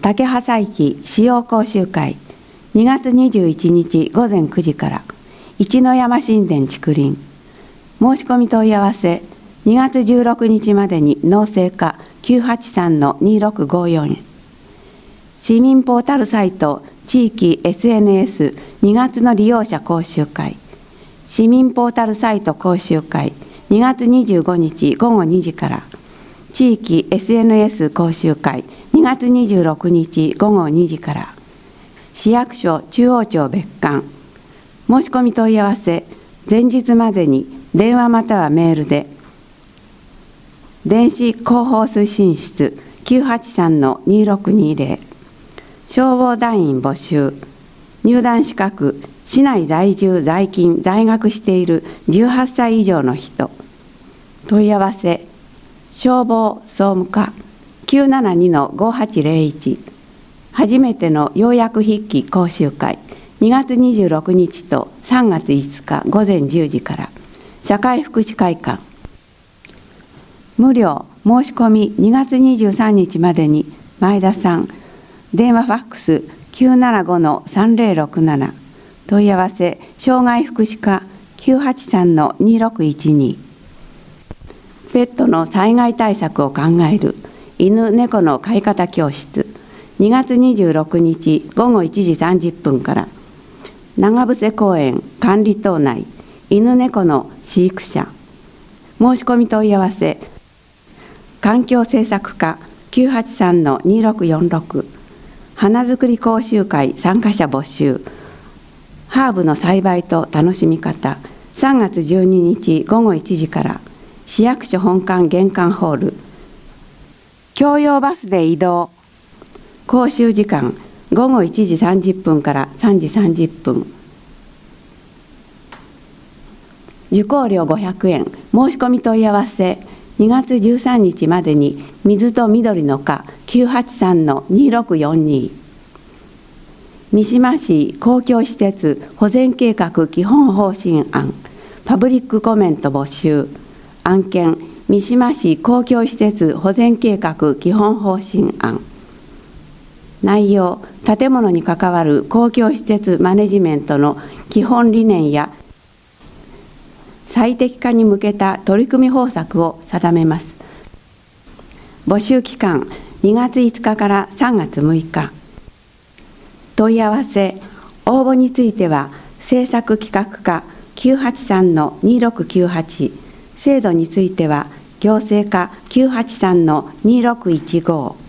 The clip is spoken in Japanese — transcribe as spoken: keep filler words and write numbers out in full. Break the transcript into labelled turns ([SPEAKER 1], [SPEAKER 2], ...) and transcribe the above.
[SPEAKER 1] 竹葉駅使用講習会にがつにじゅういちにちごぜんくじから一の山神殿竹林。申し込み問い合わせにがつじゅうろくにちまでに農政課 きゅうはちさんのにろくごよん へ。市民ポータルサイト地域 エスエヌエスにがつの利用者講習会。市民ポータルサイト講習会にがつにじゅうごにちごごにじから地域 エスエヌエス 講習会にがつにじゅうろくにちごごにじから市役所中央庁別館。申し込み問い合わせ前日までに電話またはメールで電子広報推進室 きゅうはちさんのにろくにぜろ。消防団員募集。入団資格市内在住在勤在学しているじゅうはっさい以上の人。問い合わせ消防総務課 きゅうななにのごはちぜろいち。初めての要約筆記講習会にがつにじゅうろくにちとさんがついつかごぜんじゅうじから社会福祉会館。無料申し込みにがつにじゅうさんにちまでに前田さん。電話ファックス きゅうななごのさんぜろろくなな。問い合わせ障害福祉課 きゅうはちさんのにろくいちに。ペットの災害対策を考える犬猫の飼い方教室にがつにじゅうろくにちごごいちじさんじゅっぷんから長伏公園管理棟内犬猫の飼育者。申し込み問い合わせ環境政策課 きゅうはちさんのにろくよんろく。花づくり講習会参加者募集。ハーブの栽培と楽しみ方さんがつじゅうににちごごいちじから市役所本館玄関ホール。共用バスで移動。講習時間ごごいちじさんじゅっぷんからさんじさんじゅっぷん。受講料ごひゃくえん。申し込み問い合わせにがつじゅうさんにちまでに水と緑の課 きゅうはちさんのにろくよんに。三島市公共施設保全計画基本方針案パブリックコメント募集。案件三島市公共施設保全計画基本方針案。内容建物に関わる公共施設マネジメントの基本理念や最適化に向けた取り組み方策を定めます。募集期間にがついつかからさんがつむいか。問い合わせ応募については政策企画課 きゅうはちさんのにろくきゅうはち。制度については行政課 きゅうはちさんのにろくいちご。